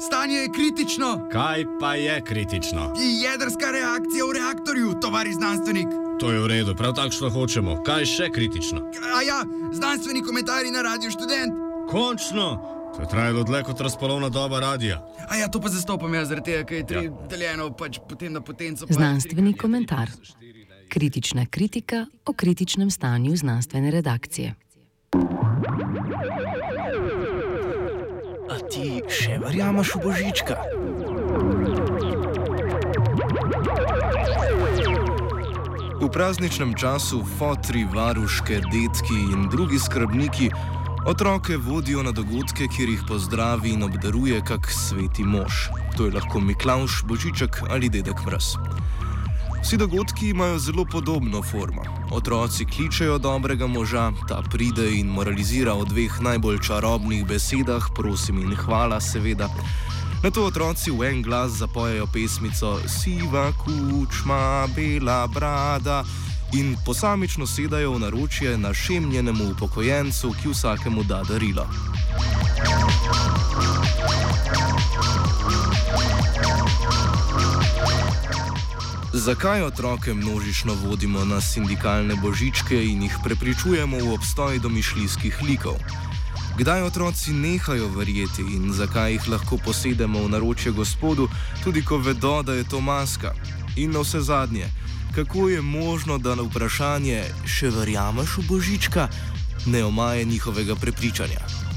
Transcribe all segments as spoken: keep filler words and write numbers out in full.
stanje je kritično. Kaj pa je kritično? Jedrska reakcija v reaktorju, tovari znanstvenik. To je v redu, prav takšno hočemo. Kaj je še kritično? A ja, znanstveni komentarji na Radiu Študent. Končno! To je trajalo dlje kot razpolovna doba radia. A ja, to pa zastopam jaz, zaradi tega, ker je tri ja. deljeno, pač potem na potenco. Znanstveni komentar. Kritična kritika o kritičnem stanju znanstvene redakcije. A ti še verjameš v Božička? V prazničnem času fotri, varuške, detki in drugi skrbniki otroke vodijo na dogodke, kjer jih pozdravi in obdaruje kak sveti mož. To je lahko Miklavž, Božiček ali Dedek Mraz. Vsi dogodki imajo zelo podobno formo. Otroci kličejo dobrega moža, ta pride in moralizira o dveh najbolj čarobnih besedah, prosim in hvala seveda. Nato otroci v en glas zapojejo pesmico Siva kučma, bela brada in posamično sedajo v naročje našemljenemu upokojencu, ki vsakemu da darilo. Zakaj otroke množično vodimo na sindikalne božičke in jih prepričujemo v obstoj domišljijskih likov? Kdaj otroci nehajo verjeti in zakaj jih lahko posedemo v naročje Gospodu, tudi ko vedo, da je to maska? In na vse zadnje, kako je možno, da na vprašanje še verjameš v Božička ne omaje njihovega prepričanja?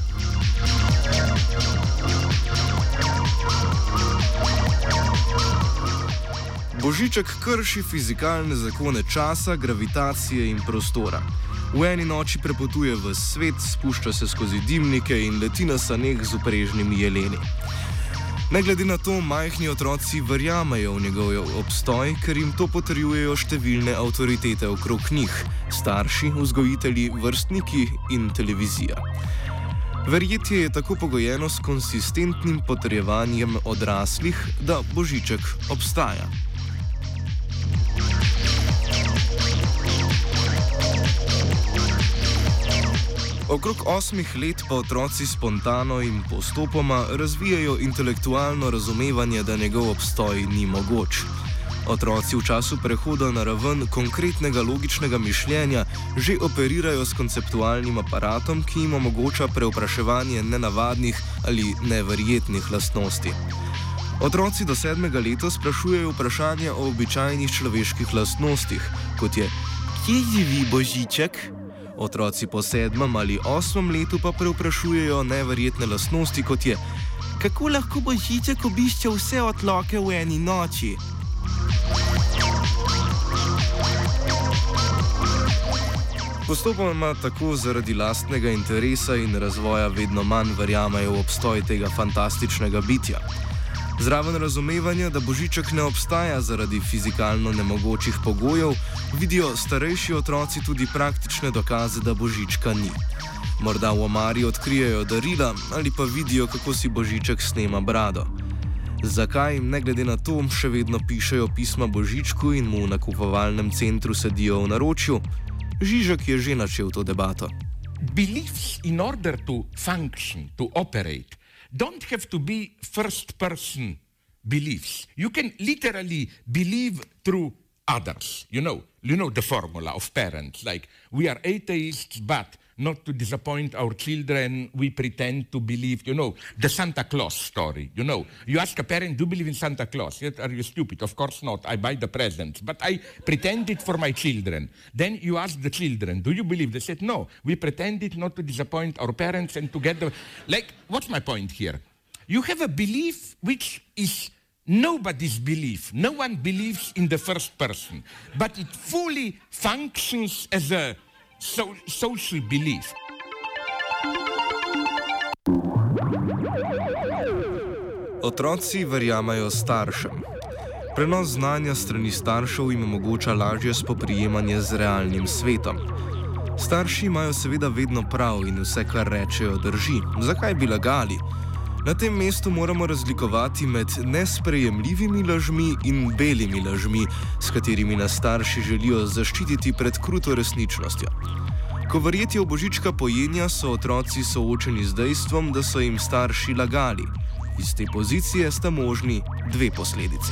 Božiček krši fizikalne zakone časa, gravitacije in prostora. V eni noči prepotuje v svet, spušča se skozi dimnike in leti na saneh z uprežnimi jeleni. Ne glede na to, majhni otroci verjamejo v njegov obstoj, ker jim to potrjujejo številne avtoritete okrog njih, starši, vzgojitelji, vrstniki in televizija. Verjetje je tako pogojeno s konsistentnim potrjevanjem odraslih, da Božiček obstaja. Okrog osmih let pa otroci spontano in postopoma razvijajo intelektualno razumevanje, da njegov obstoj ni mogoč. Otroci v času prehoda na raven konkretnega logičnega mišljenja že operirajo s konceptualnim aparatom, ki jim omogoča preupraševanje nenavadnih ali neverjetnih lastnosti. Otroci do sedmega leta sprašujejo vprašanja o običajnih človeških lastnostih, kot je: kje živi Božiček? Otroci po sedmem ali osmem letu pa preuprašujejo neverjetne lastnosti, kot je: kako lahko Božiček obišče vse otroke v eni noči? Postopoma tako zaradi lastnega interesa in razvoja vedno manj verjamejo v obstoj tega fantastičnega bitja. Zraven razumevanja, da Božiček ne obstaja zaradi fizikalno nemogočih pogojev, vidijo starejši otroci tudi praktične dokaze, da Božička ni. Morda v omari odkrijejo darila ali pa vidijo, kako si Božiček snema brado. Zakaj, ne glede na to, še vedno pišejo pisma Božičku in mu v nakupovalnem centru sedijo v naročju? Žižek je že načel to debato. Beliefs in order to function, to operate, don't have to be first-person beliefs. You can literally believe through others. You know, you know the formula of parents, like we are atheists, but not to disappoint our children, we pretend to believe, you know, the Santa Claus story, you know. You ask a parent, do you believe in Santa Claus? Yes, are you stupid? Of course not. I buy the presents, but I pretend it for my children. Then you ask the children, do you believe? They said, no, we pretend it not to disappoint our parents and to get the... Like, what's my point here? You have a belief which is nobody's belief. No one believes in the first person, but it fully functions as a So, social belief. Otroci verjamajo staršem. Prenos znanja strani staršev jim omogoča lažje spoprijemanje z realnim svetom. Starši imajo seveda vedno prav in vse, kar rečejo, drži. Zakaj bi lagali? Na tem mestu moramo razlikovati med nesprejemljivimi lažmi in belimi lažmi, s katerimi nas starši želijo zaščititi pred kruto resničnostjo. Ko verjetje v Božička pojenja, so otroci soočeni z dejstvom, da so jim starši lagali. Iz te pozicije sta možni dve posledici.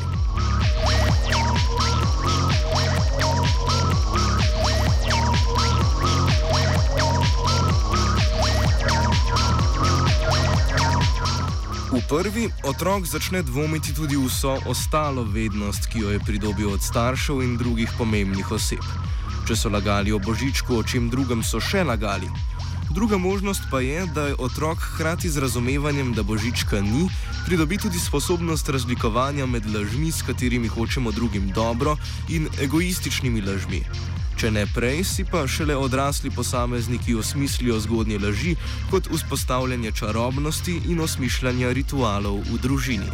V prvi otrok začne dvomiti tudi vso ostalo vednost, ki jo je pridobil od staršev in drugih pomembnih oseb. Če so lagali o Božičku, o čem drugem so še lagali. Druga možnost pa je, da je otrok hkrati z razumevanjem, da Božička ni, pridobi tudi sposobnost razlikovanja med lažmi, s katerimi hočemo drugim dobro, in egoističnimi lažmi. Če ne prej, si pa šele odrasli posamezniki osmislijo zgodnje laži kot vzpostavljanje čarobnosti in osmišljanja ritualov v družini.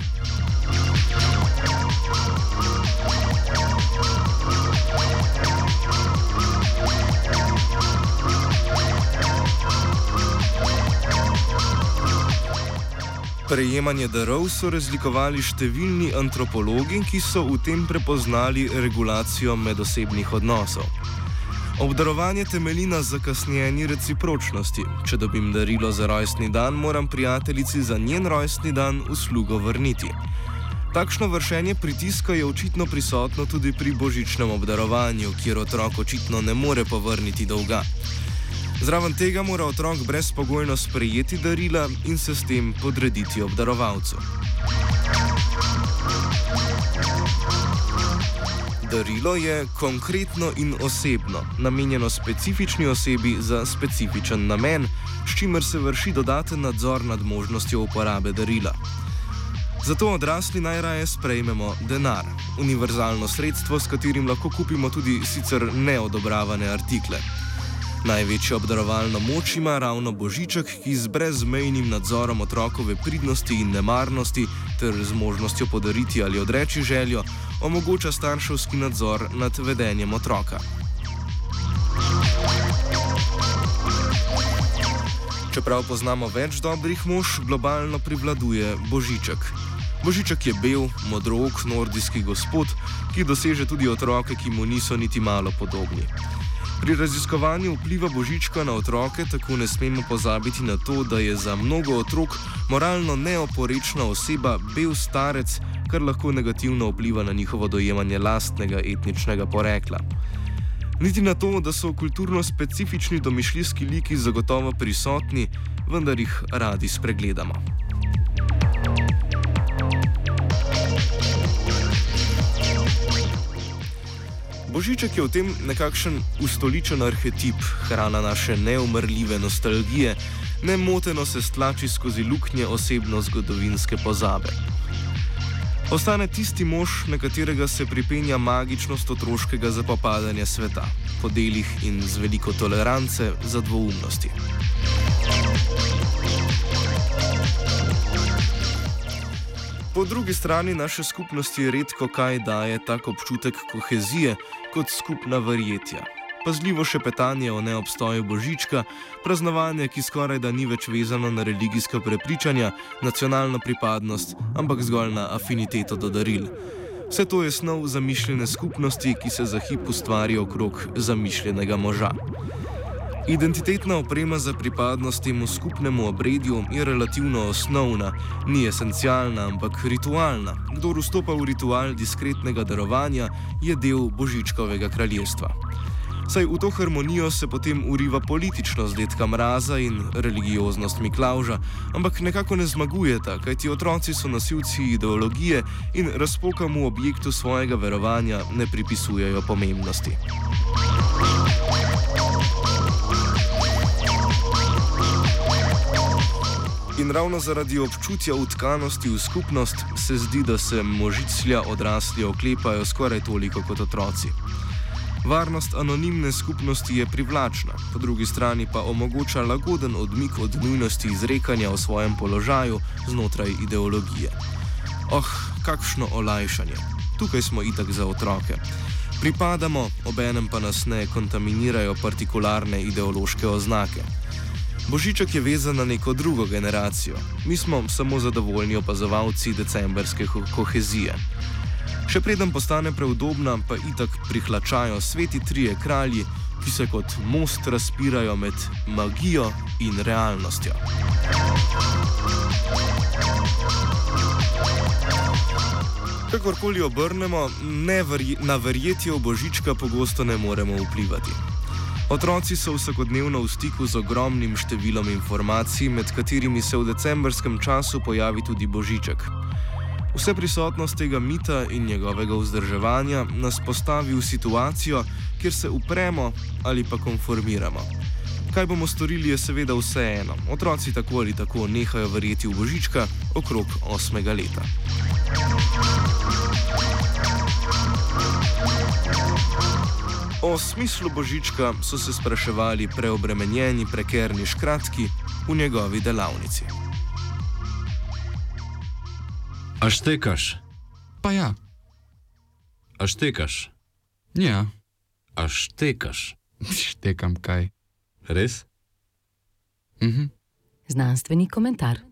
Prejemanje darov so razlikovali številni antropologi, ki so v tem prepoznali regulacijo medosebnih odnosov. Obdarovanje temelji na zakasnjeni recipročnosti. Če dobim darilo za rojstni dan, moram prijateljici za njen rojstni dan uslugo vrniti. Takšno vršenje pritiska je očitno prisotno tudi pri božičnem obdarovanju, kjer otrok očitno ne more povrniti dolga. Zraven tega mora otrok brezpogojno sprejeti darila in se s tem podrediti obdarovalcu. Darilo je konkretno in osebno, namenjeno specifični osebi za specifičen namen, s čimer se vrši dodaten nadzor nad možnostjo uporabe darila. Zato odrasli najraje sprejmemo denar, univerzalno sredstvo, s katerim lahko kupimo tudi sicer neodobravane artikle. Največjo obdarovalno moč ima ravno Božiček, ki z brezmejnim nadzorom otrokove pridnosti in nemarnosti ter z možnostjo podariti ali odreči željo omogoča starševski nadzor nad vedenjem otroka. Čeprav poznamo več dobrih mož, globalno privladuje Božiček. Božiček je bel, modrook, nordijski gospod, ki doseže tudi otroke, ki mu niso niti malo podobni. Pri raziskovanju vpliva Božička na otroke tako ne smemo pozabiti na to, da je za mnogo otrok moralno neoporečna oseba bel starec, kar lahko negativno vpliva na njihovo dojemanje lastnega etničnega porekla. Niti na to, da so kulturno specifični domišljijski liki zagotovo prisotni, vendar jih radi spregledamo. Božiček je v tem nekakšen ustoličen arhetip, hrana naše neumrljive nostalgije, nemoteno se stlači skozi luknje osebno-zgodovinske pozabe. Ostane tisti mož, na katerega se pripenja magičnost otroškega zapopadanja sveta, po delih in z veliko tolerance za dvoumnosti. Po drugi strani naše skupnosti redko kaj daje tak občutek kohezije kot skupna verjetja. Pazljivo šepetanje o neobstoju Božička, praznovanje, ki skoraj da ni več vezano na religijska prepričanja, nacionalno pripadnost, ampak zgolj na afiniteto do daril. Vse to je snov zamišljene skupnosti, ki se za hip ustvari okrog zamišljenega moža. Identitetna oprema za pripadnost temu skupnemu obredju je relativno osnovna, ni esencialna, ampak ritualna. Kdor vstopa v ritual diskretnega darovanja, je del Božičkovega kraljestva. Saj v to harmonijo se potem uriva političnost Dedka Mraza in religioznost Miklavža, ampak nekako ne zmagujeta, kajti otroci so nosilci ideologije in razpokamo objektu svojega verovanja ne pripisujejo pomembnosti. In ravno zaradi občutja utkanosti v skupnost se zdi, da se možiclja odrasli oklepajo skoraj toliko kot otroci. Varnost anonimne skupnosti je privlačna, po drugi strani pa omogoča lagoden odmik od nujnosti izrekanja o svojem položaju znotraj ideologije. Oh, kakšno olajšanje. Tukaj smo itak za otroke. Pripadamo, obenem pa nas ne kontaminirajo partikularne ideološke oznake. Božiček je vezan na neko drugo generacijo. Mi smo samo zadovoljni opazovalci decemberske ko- kohezije. Še preden postane preudobna, pa itak prihlačajo sveti trije kralji, ki se kot most razpirajo med magijo in realnostjo. Kakorkoli obrnemo, neverj, na verjetje v Božička pogosto ne moremo vplivati. Otroci so vsakodnevno v stiku z ogromnim številom informacij, med katerimi se v decembrskem času pojavi tudi Božiček. Vse prisotnost tega mita in njegovega vzdrževanja nas postavi v situacijo, kjer se upremo ali pa konformiramo. Kaj bomo storili, je seveda vseeno. Otroci tako ali tako nehajo verjeti v Božička okrog osmega leta. O smislu Božička so se spraševali preobremenjeni prekerni škratki v njegovi delavnici. A štekaš? Pa ja. A štekaš? Ja. A štekaš? Štekam kaj. Res? Mhm. Znanstveni komentar.